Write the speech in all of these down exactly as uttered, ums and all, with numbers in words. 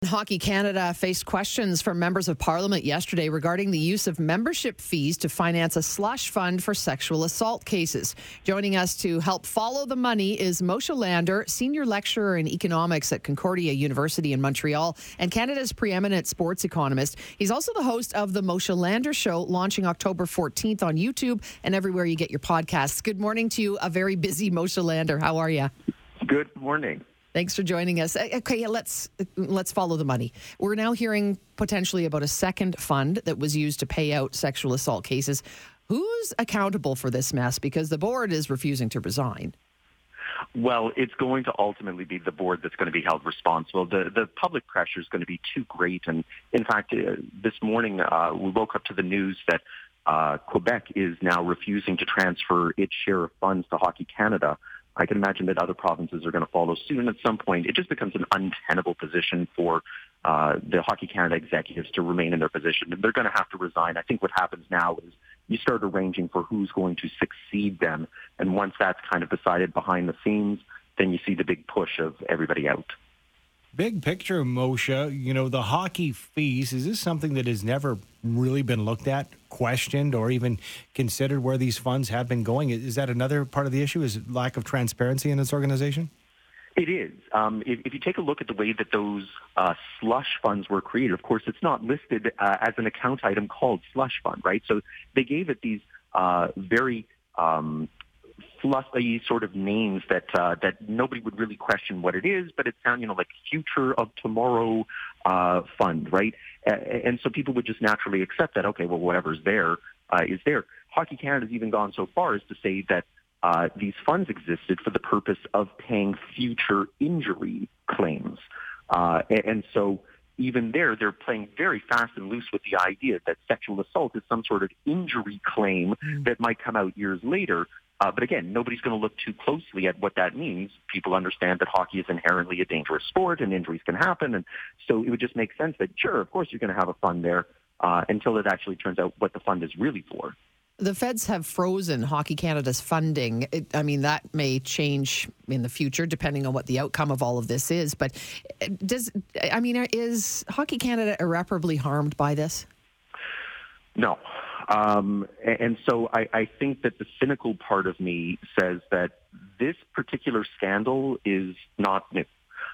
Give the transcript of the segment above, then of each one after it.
Hockey Canada faced questions from members of Parliament yesterday regarding the use of membership fees to finance a slush fund for sexual assault cases. Joining us to help follow the money is Moshe Lander, Senior Lecturer in Economics at Concordia University in Montreal and Canada's preeminent sports economist. He's also the host of The Moshe Lander Show, launching October fourteenth on YouTube and everywhere you get your podcasts. Good morning to you, a very busy Moshe Lander. How are you? Good morning. Thanks for joining us. Okay, let's let's follow the money. We're now hearing potentially about a second fund that was used to pay out sexual assault cases. Who's accountable for this mess? Because the board is refusing to resign. Well, it's going to ultimately be the board that's going to be held responsible. The the public pressure is going to be too great. And in fact, uh, this morning uh, we woke up to the news that uh, Quebec is now refusing to transfer its share of funds to Hockey Canada. I can imagine that other provinces are going to follow soon. At some point, it just becomes an untenable position for uh, the Hockey Canada executives to remain in their position. And they're going to have to resign. I think what happens now is you start arranging for who's going to succeed them. And once that's kind of decided behind the scenes, then you see the big push of everybody out. Big picture, Moshe, you know, the hockey fees, is this something that has never really been looked at, questioned, or even considered where these funds have been going? Is that another part of the issue? Is it lack of transparency in this organization? It is. Um, if, if you take a look at the way that those uh, slush funds were created, of course, it's not listed uh, as an account item called slush fund, right? So they gave it these uh, very um, fluffy sort of names that uh, that nobody would really question what it is, but it sounds, you know, like Future of Tomorrow uh, Fund, right? Uh, and so people would just naturally accept that, okay, well, whatever's there uh, is there. Hockey Canada's even gone so far as to say that uh, these funds existed for the purpose of paying future injury claims. Uh, and, and so even there, they're playing very fast and loose with the idea that sexual assault is some sort of injury claim mm. that might come out years later. Uh, but again, nobody's going to look too closely at what that means. People understand that hockey is inherently a dangerous sport and injuries can happen. And so it would just make sense that, sure, of course you're going to have a fund there uh, until it actually turns out what the fund is really for. The feds have frozen Hockey Canada's funding. It, I mean, that may change in the future depending on what the outcome of all of this is. But does, I mean, is Hockey Canada irreparably harmed by this? No. Um, and so I, I think that the cynical part of me says that this particular scandal is not new.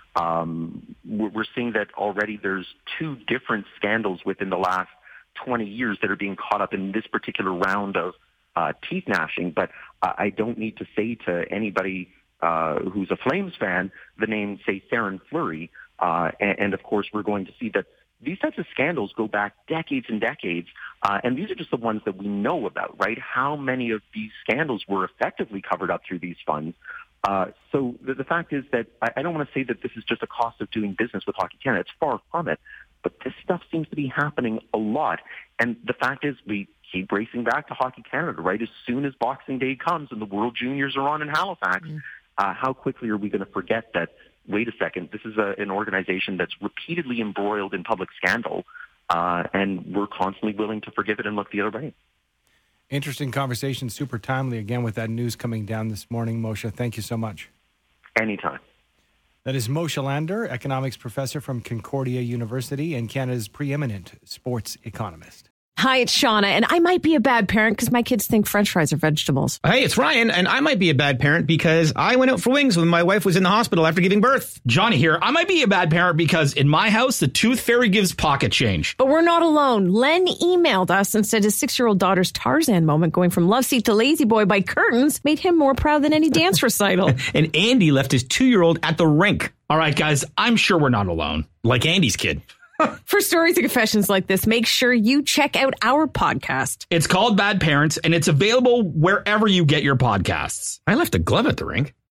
Um, we're seeing that already there's two different scandals within the last twenty years that are being caught up in this particular round of uh, teeth gnashing. But uh, I don't need to say to anybody uh, who's a Flames fan the name, say, Theoren Fleury. Uh, and, and, of course, we're going to see that these types of scandals go back decades and decades, uh, and these are just the ones that we know about, right? How many of these scandals were effectively covered up through these funds? Uh, so the, the fact is that I, I don't want to say that this is just a cost of doing business with Hockey Canada. It's far from it. But this stuff seems to be happening a lot. And the fact is we keep racing back to Hockey Canada, right? As soon as Boxing Day comes and the World Juniors are on in Halifax, mm. uh, how quickly are we going to forget that, wait a second, this is a, an organization that's repeatedly embroiled in public scandal, uh, and we're constantly willing to forgive it and look the other way. Interesting conversation, super timely, again, with that news coming down this morning. Moshe, thank you so much. Anytime. That is Moshe Lander, economics professor from Concordia University and Canada's preeminent sports economist. Hi, it's Shauna, and I might be a bad parent because my kids think French fries are vegetables. Hey, it's Ryan, and I might be a bad parent because I went out for wings when my wife was in the hospital after giving birth. Johnny here. I might be a bad parent because in my house, the tooth fairy gives pocket change. But we're not alone. Len emailed us and said his six-year-old daughter's Tarzan moment going from love seat to lazy boy by curtains made him more proud than any dance recital. And Andy left his two-year-old at the rink. All right, guys, I'm sure we're not alone. Like Andy's kid. For stories and confessions like this, make sure you check out our podcast. It's called Bad Parents, and it's available wherever you get your podcasts. I left a glove at the rink.